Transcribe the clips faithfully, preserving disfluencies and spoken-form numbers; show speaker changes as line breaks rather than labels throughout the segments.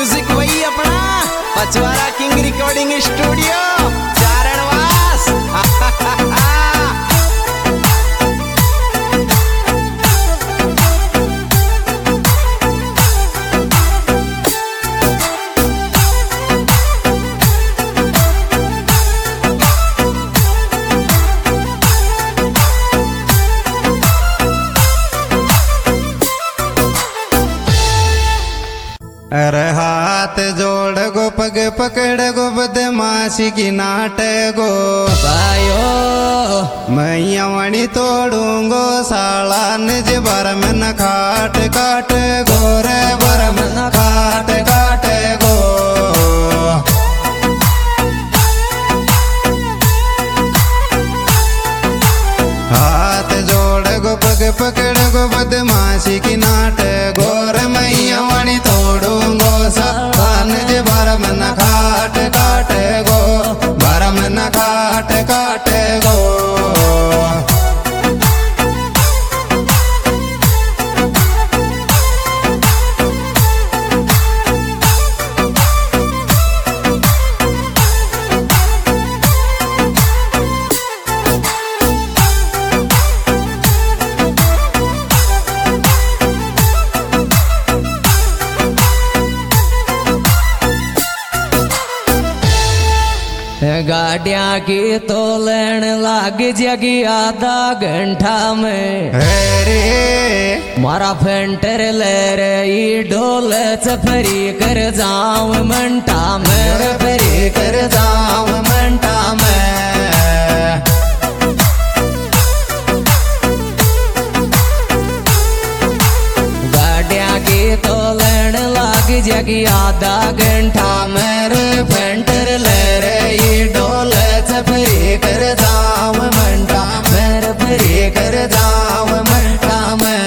Music वही अपना Pachwara king recording studio Charanwas.
अरे हाथ जोड़ गो पग पकड़ गो बदमाशी की नाट गो
बायो
मैया वणी तोड़ूंगो साला निज बर में न खाट काट गो रे बर में न खाट काट गो। हाथ जोड़ गो पग पकड़ गो बदमाशी की नाट गो रे मैया वणी तोड़ूंगो साला निज बर में न खाट काट गो बर में न खाट काट गो।
गाड़िया की तो लेन लाग जगी आधा घंटा में
रे
मारा फेंटर ले रे ई ढोल चफरी कर जाऊं मंटा में
फरी कर जाऊं मंटा में।
गाड़िया की तो लेन लाग जगी आधा घंटा मेरे फेंटर ले रे ई ढोल चफरी कर जाऊं मंटा मेरे फरी कर जाऊं मंटा में।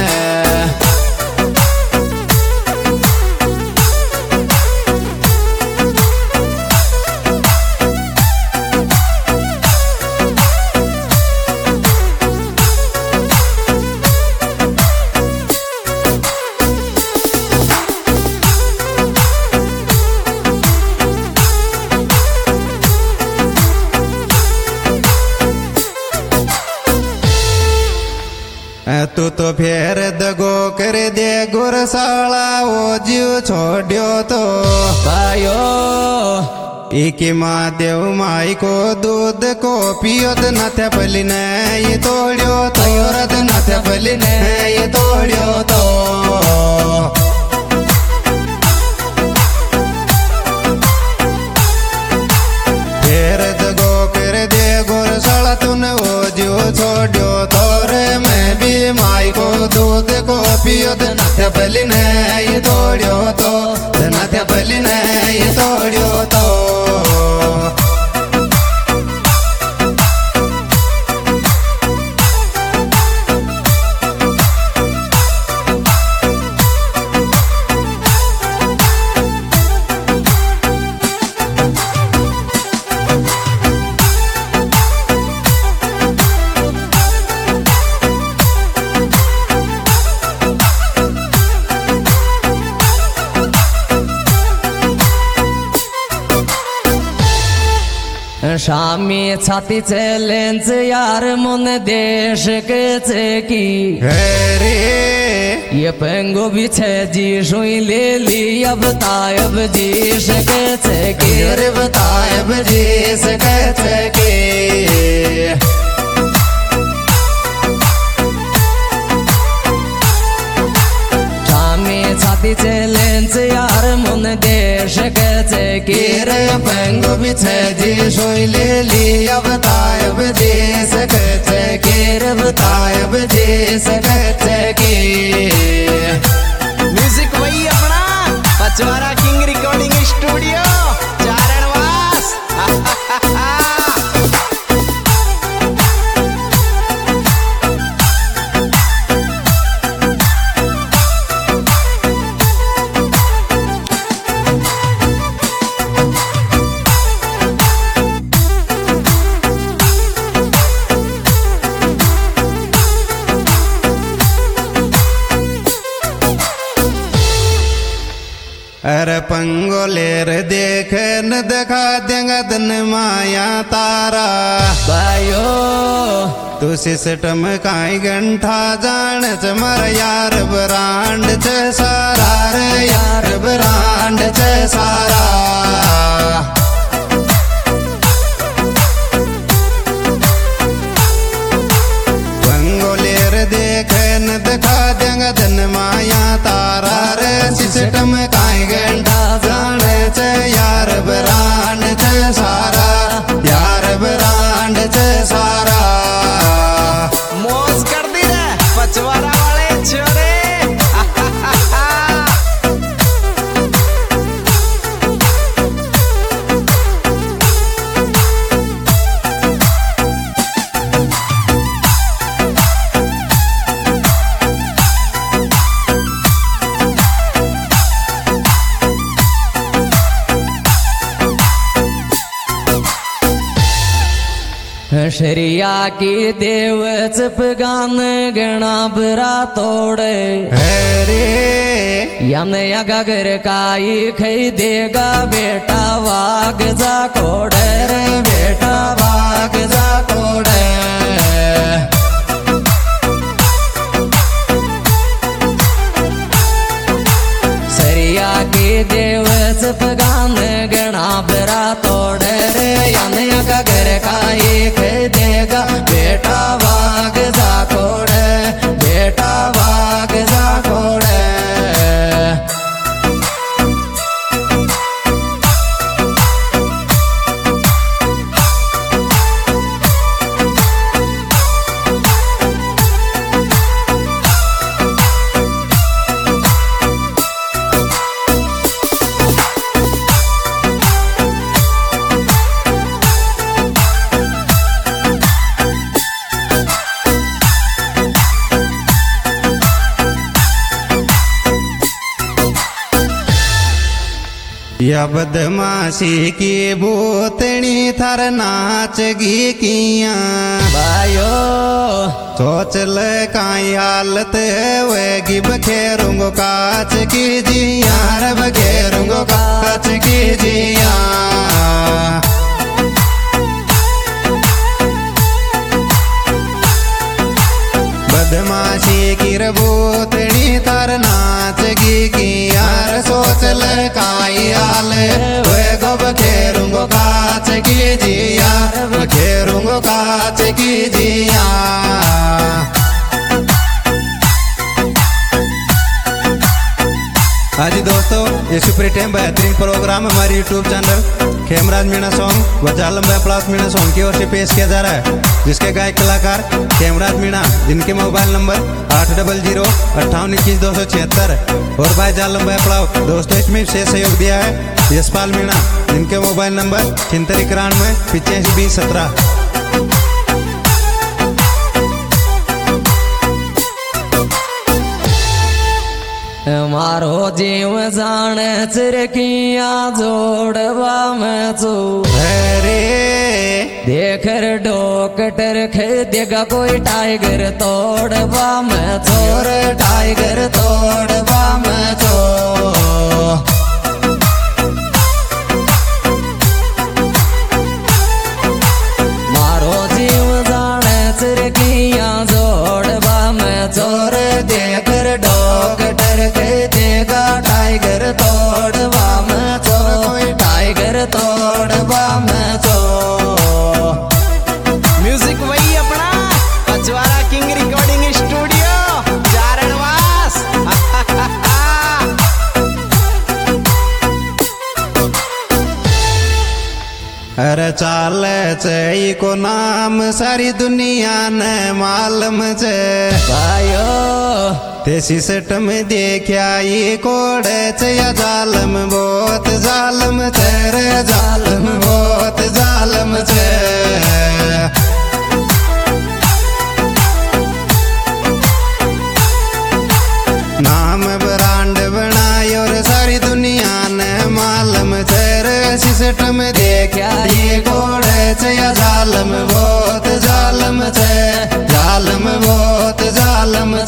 तू तो फेर दगो कर दे गुरसाला ओ जीव छोड़ियो तो
बायो
इकी माँ देव माई को दूध को पियो तो नथे पली ने ये तोड़ियो तो रत नथे पली ने ये तोड़ियो तो। फेर दगो कर दे गुरसाला तूने ओ जीव छोड़ियो तो रे मैं भी माई को दूध को पियो तो नथे पली ने ये तोड़ियो तो नथे पली ने ये तोड़ियो तो।
शामी छाती चैलेंज यार मन देश के की
रे
ये पेंगो बिछे जी सुई ले ली अब तायब जी सके की
रे बतायब जी सके के।
शामी छाती चैलेंज यार मन देश के की
रे पेंगो बिछे जी सोई ले ली अब तायब जी सके के रे बतायब जी सके के।
म्यूजिक वही अपना Pachwara king recording studio Charanwas.
अरे पंगोलेर देख न दिखा देंगे दिन माया तारा
भाइयो
तू सिस्टम काई घंटा जान च मर यार ब्रांड च सारा रे यार ब्रांड च सारा पंगोलेर देख न दिखा देंगे दिन माया तारा रे सिस्टम काई घंटा जान च यार ब्रांड च सारा यार ब्रांड च सारा
मौज कर दी रे पचवारा वाले छोरे। शरिया की देव चपगान गणा बरा तोड़े
अरे
यम अगर काई खई देगा बेटा वाग जा कोड़े रे बेटा वाग जा कोड़े शरिया की देव चपगान गणा बरा तोड़े रे यम अगर काई देगा बेटा वाग जा कोड़े बेटा वाग जा कोड़े
या बदमाशी की भूतनी थर नाच गी किया
भाइयो
सोच ले काई हालत वेगी बखेरूंगो काच की जिया रे बखेरूंगो काच की जिया बदमाशी की भूतनी थर नाच गी किया सोच ले काई हाल वे गो बखेरूंगो काच की जिया बखेरूंगो काच की जिया। हाँ जी दोस्तों, ये सुपर टाइम बेहतरीन प्रोग्राम हमारे YouTube channel Khemraj Meena song व जालम प्लस मीणा सॉन्ग की ओर से पेश किया जा रहा है, जिसके गायक कलाकार खेमराज मीणा, जिनके मोबाइल नंबर आठ डबल जीरो अट्ठावन इक्कीस दो सौ छिहत्तर और भाई जालम प्लाव। दोस्तों इसमें विशेष सहयोग दिया है यशपाल मीणा, जिनके मोबाइल नंबर छिहत्तर इक्यानवे पिचासी बीस सत्रह।
मारो जीव जाने चिरकिया जोड़वा में चू
अरे
देख डॉक्टर खे देगा कोई टाइगर तोड़वा में चोर टाइगर तोड़वा में चो मारो जीव जाने चिरकिया जोड़वा में चोर देख डॉक्टर के देगा टाइगर तोड़वा में चो टाइगर तोड़वा में चो। म्यूजिक वही अपना Pachwara king recording studio Jaranwas.
अरे चाल चई को नाम सारी दुनिया ने मालूम छे
भाइयो
ते सिस्टम देखा ये कोड़े या जालम बहुत जालम छे रे जालम बहुत जालम छे। नाम ब्रांड बनायो रे सारी दुनिया ने मालूम छे रे सिस्टम देखा ये कोड़े या जालम बहुत जालम छे जालम बहुत जालम